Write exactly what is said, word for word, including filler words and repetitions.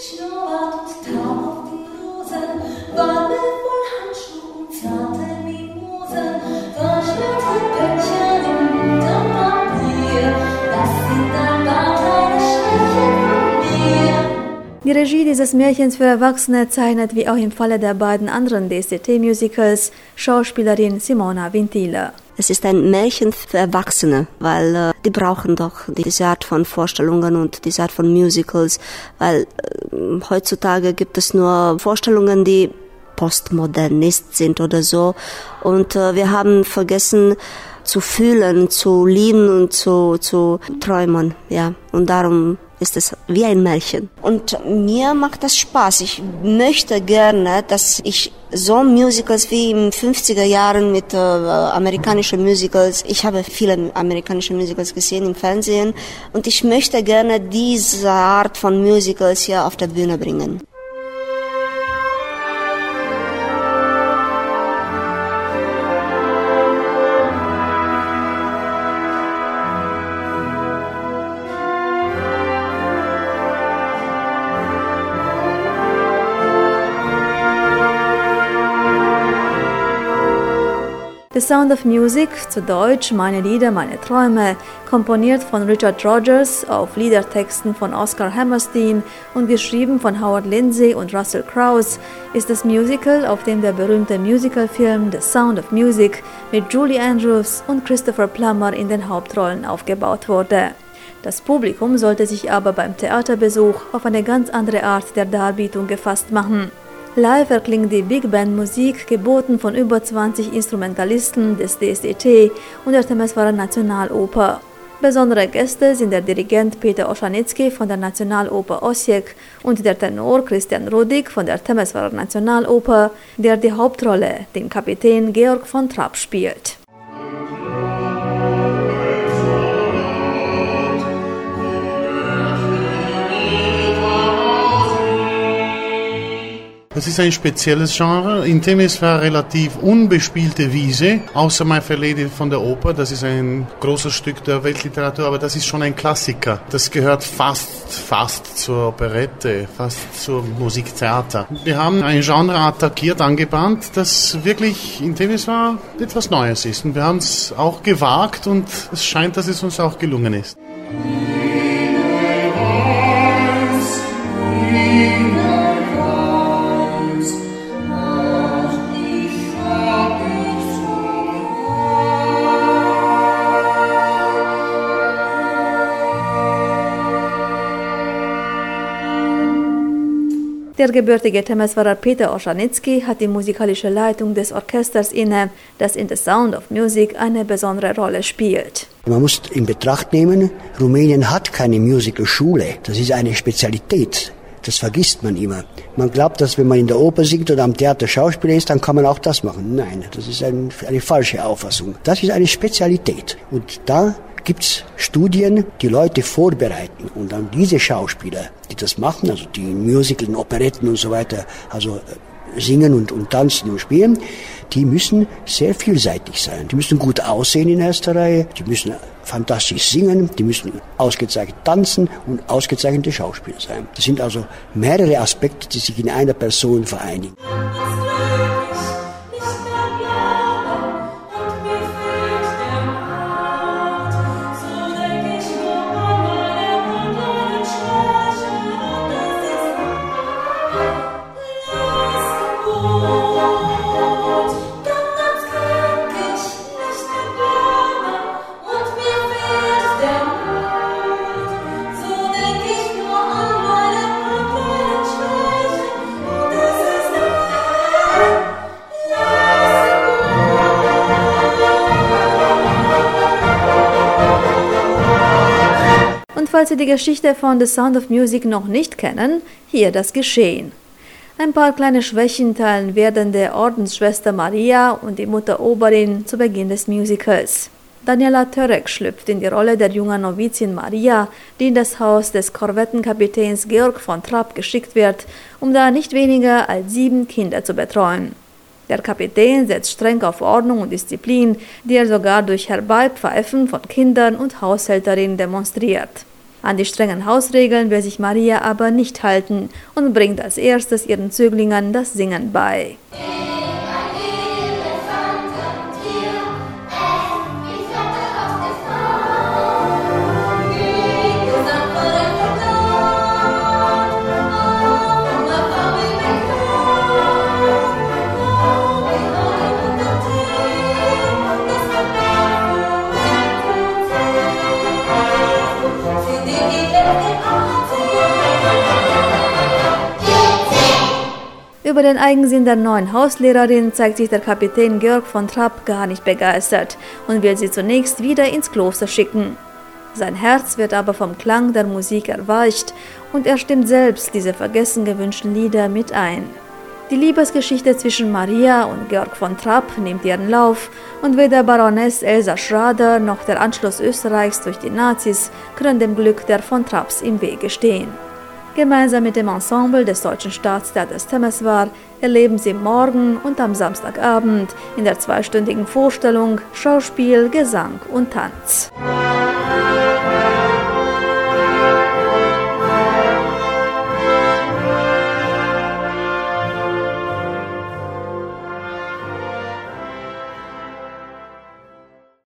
Die Regie dieses Märchens für Erwachsene zeichnet, wie auch im Falle der beiden anderen D S D T-Musicals, Schauspielerin Simona Vintila. Es ist ein Märchen für Erwachsene, weil äh, die brauchen doch diese Art von Vorstellungen und diese Art von Musicals, weil äh, heutzutage gibt es nur Vorstellungen, die postmodernist sind oder so. Und äh, wir haben vergessen zu fühlen, zu lieben und zu, zu träumen. Ja. Und darum ist es wie ein Märchen. Und mir macht das Spaß. Ich möchte gerne, dass ich so Musicals wie in fünfziger Jahren mit äh, amerikanischen Musicals, ich habe viele amerikanische Musicals gesehen im Fernsehen und ich möchte gerne diese Art von Musicals hier auf der Bühne bringen. The Sound of Music, zu Deutsch Meine Lieder, meine Träume, komponiert von Richard Rodgers auf Liedertexten von Oscar Hammerstein und geschrieben von Howard Lindsay und Russell Crouse, ist das Musical, auf dem der berühmte Musicalfilm The Sound of Music mit Julie Andrews und Christopher Plummer in den Hauptrollen aufgebaut wurde. Das Publikum sollte sich aber beim Theaterbesuch auf eine ganz andere Art der Darbietung gefasst machen. Live erklingt die Big Band Musik, geboten von über zwanzig Instrumentalisten des D S D T und der Temeswarer Nationaloper. Besondere Gäste sind der Dirigent Peter Oschanitzky von der Nationaloper Osijek und der Tenor Christian Rudig von der Temeswarer Nationaloper, der die Hauptrolle, den Kapitän Georg von Trapp, spielt. Das ist ein spezielles Genre. In Temeswar relativ unbespielte Wiese, außer My Fair Lady von der Oper. Das ist ein großes Stück der Weltliteratur, aber das ist schon ein Klassiker. Das gehört fast, fast zur Operette, fast zur Musiktheater. Wir haben ein Genre attackiert, angebahnt, das wirklich in Temeswar etwas Neues ist. Und wir haben es auch gewagt und es scheint, dass es uns auch gelungen ist. Der gebürtige Temeswarer Peter Oschanitzky hat die musikalische Leitung des Orchesters inne, das in The Sound of Music eine besondere Rolle spielt. Man muss in Betracht nehmen, Rumänien hat keine Musicalschule. Das ist eine Spezialität. Das vergisst man immer. Man glaubt, dass wenn man in der Oper singt oder am Theater Schauspieler ist, dann kann man auch das machen. Nein, das ist ein, eine falsche Auffassung. Das ist eine Spezialität. Und da gibt's Studien, die Leute vorbereiten und dann diese Schauspieler, die das machen, also die in Musicals, Operetten und so weiter, also singen und, und tanzen und spielen, die müssen sehr vielseitig sein. Die müssen gut aussehen in erster Reihe, die müssen fantastisch singen, die müssen ausgezeichnet tanzen und ausgezeichnete Schauspieler sein. Das sind also mehrere Aspekte, die sich in einer Person vereinigen. Falls Sie die Geschichte von The Sound of Music noch nicht kennen, hier das Geschehen. Ein paar kleine Schwächen teilen werdende Ordensschwester Maria und die Mutter Oberin zu Beginn des Musicals. Daniela Törek schlüpft in die Rolle der jungen Novizin Maria, die in das Haus des Korvettenkapitäns Georg von Trapp geschickt wird, um da nicht weniger als sieben Kinder zu betreuen. Der Kapitän setzt streng auf Ordnung und Disziplin, die er sogar durch Herbeipfeifen von Kindern und Haushälterinnen demonstriert. An die strengen Hausregeln will sich Maria aber nicht halten und bringt als erstes ihren Zöglingern das Singen bei. Über den Eigensinn der neuen Hauslehrerin zeigt sich der Kapitän Georg von Trapp gar nicht begeistert und will sie zunächst wieder ins Kloster schicken. Sein Herz wird aber vom Klang der Musik erweicht und er stimmt selbst diese vergessen gewünschten Lieder mit ein. Die Liebesgeschichte zwischen Maria und Georg von Trapp nimmt ihren Lauf und weder Baroness Elsa Schrader noch der Anschluss Österreichs durch die Nazis können dem Glück der von Trapps im Wege stehen. Gemeinsam mit dem Ensemble des Deutschen Staatstheaters Temeswar erleben Sie morgen und am Samstagabend in der zweistündigen Vorstellung Schauspiel, Gesang und Tanz.